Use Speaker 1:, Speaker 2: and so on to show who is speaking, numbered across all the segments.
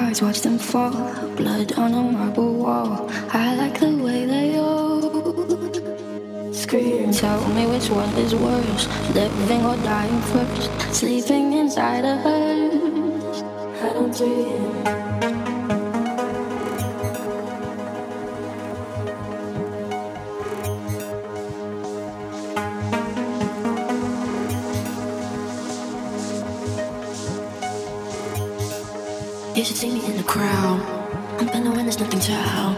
Speaker 1: cards, watch them fall. Blood on a marble wall. I like the way they all scream. Tell me which one is worse, living or dying first. Sleeping inside a hearse. I don't dream. You should see me in the crowd. I'm gonna win, there's nothing to help.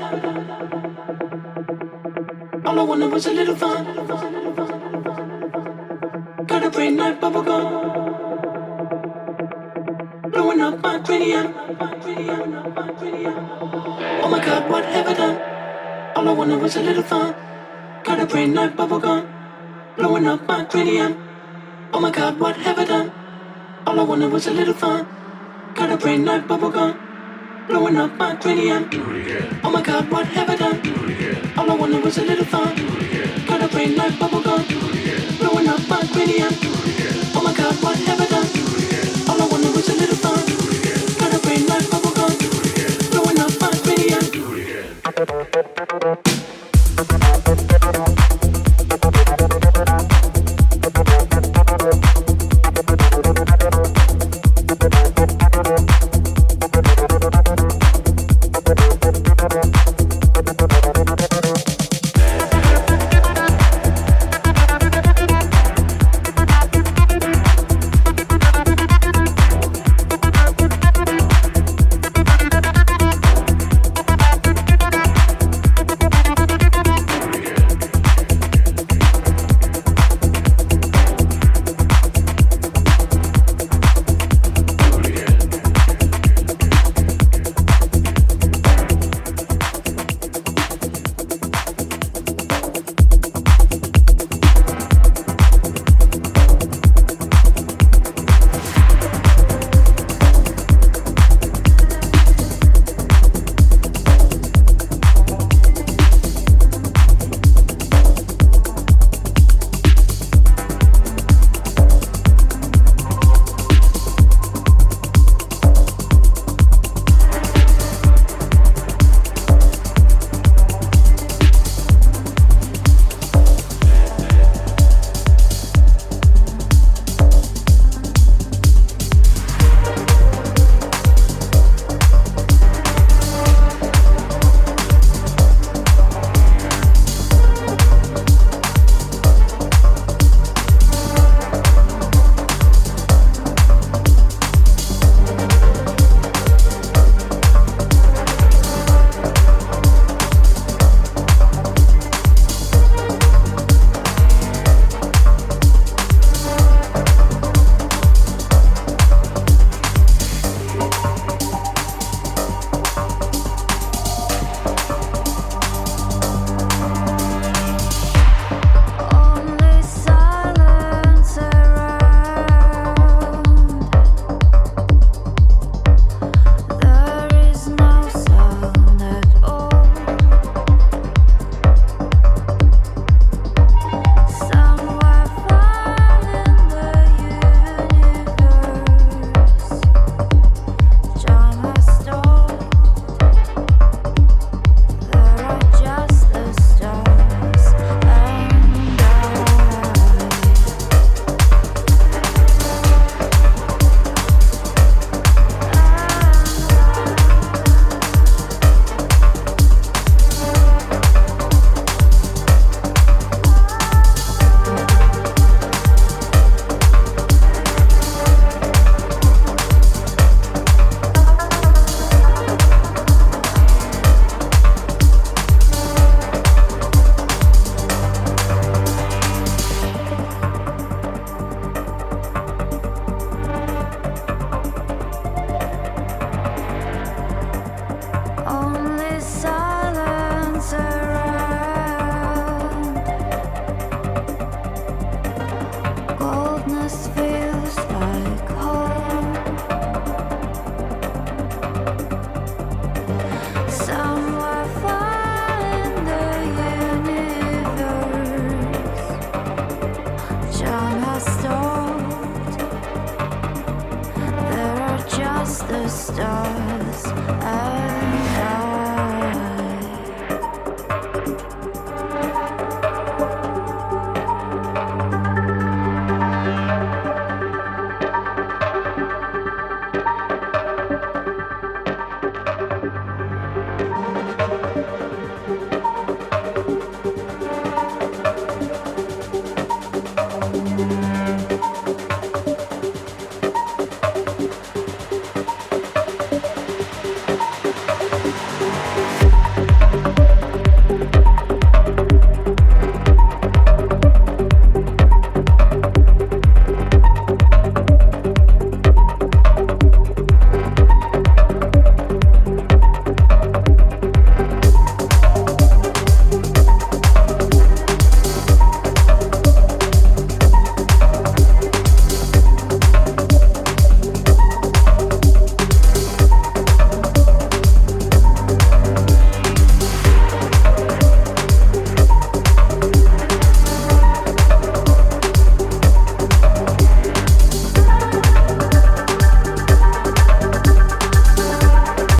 Speaker 2: All I wanted was a little fun. brain like bubblegum. Blowing up my cranium. Oh my god, what have I done? All I wanted was a little fun. Got a brain like bubblegum. Blowing up my cranium. Oh my god, what have I done? All I wanted was a little fun. Got a brain like bubblegum. Blowing up my cranium. Oh my god, what have I done? All I wanted was a little fun. Got a brain like bubblegum. Blowing up my cranium. Oh my god, what have I done? All I wanted was a little